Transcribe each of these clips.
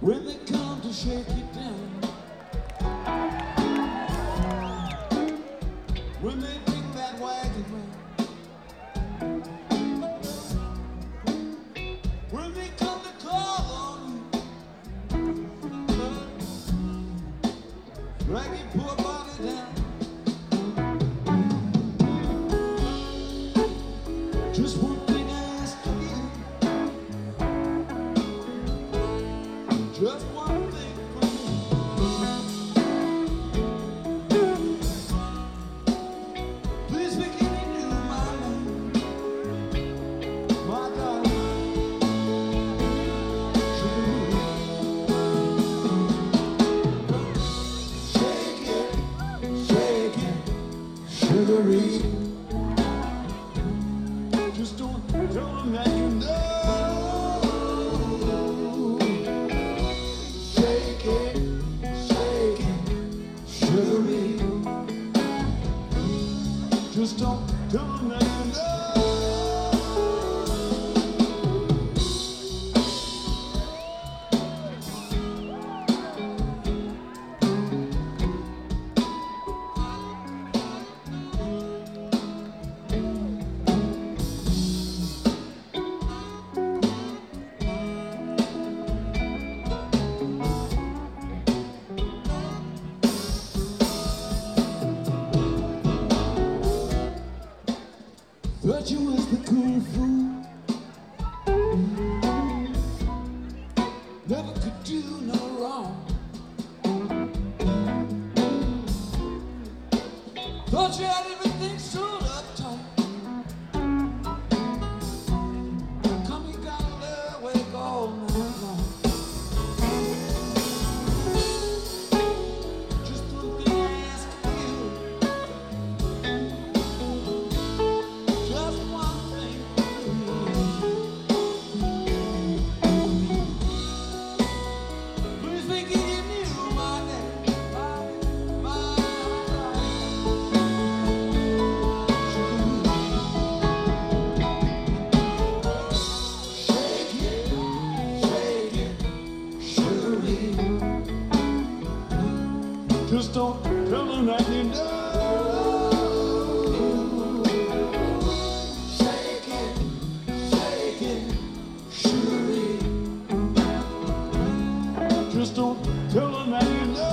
when they come to shake you down, when they bring that wagon round, when they come to call on you, drag your poor body down. Just one thing I ask of you, just one thing from you. Please begin to do my name, my darling. Shake it, shake it, sugary. Just don't tell them that you know. Shake it, sugary. Just don't tell them that you know. Thought you was the cool fool, never could do no wrong. Thought you had everything sewed up tight. Come you got to lay awake all night long. Just one thing I ask of you, just one thing from you. Please begin to know my name, my shake it, sugary. Just don't tell them that you know. Shake it, sugary. Just don't tell them that you know.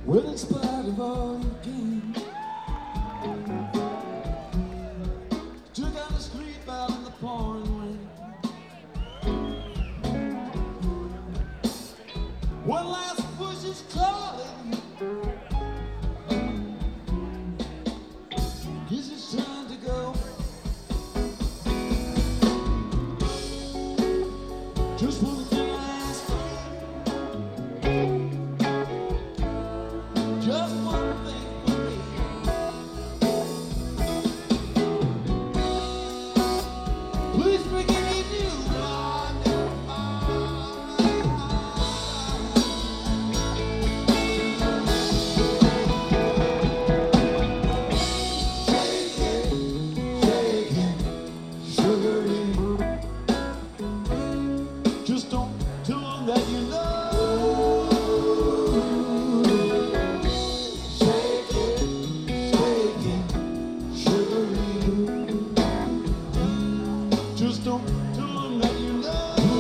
Well, in spite of all you gain, took out the street out in the pouring rain. One last push is calling. Guess it's time to go. Just one thing I ask of you. Just one thing for me. Please bring any new one. Just don't tell them that you know. Shake it, sugary. Just don't tell them that you know.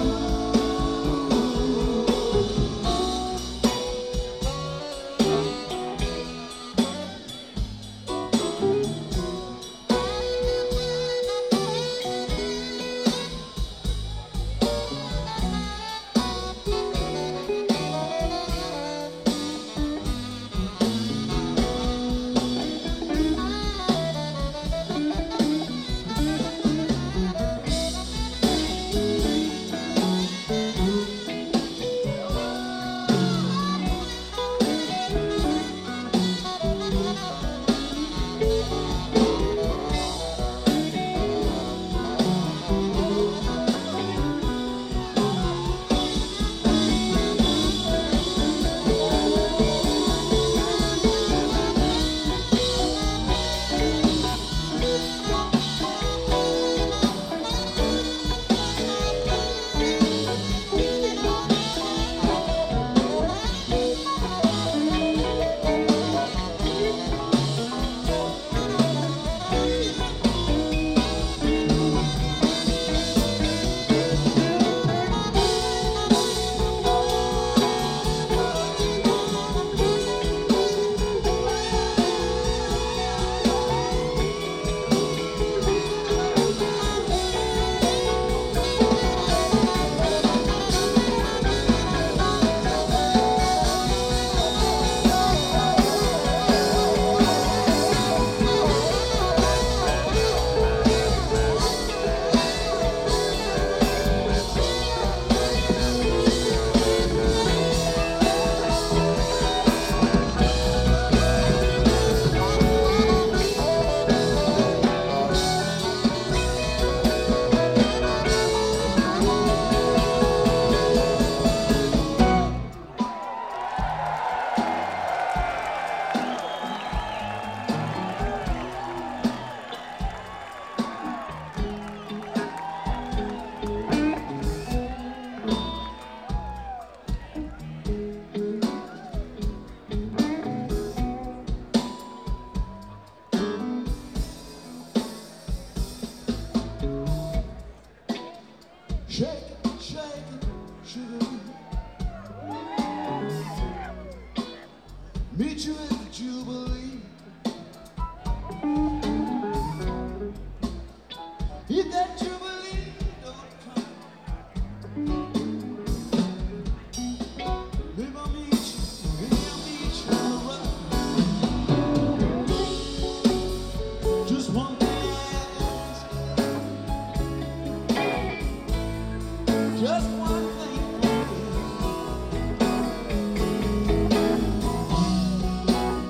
Shake it, sugar. Meet you at the Jubilee. If that Jubilee don't come, maybe I'll meet you on the road. Just one thing I ask. Just one thing for me.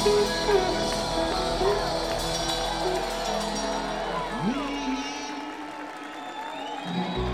We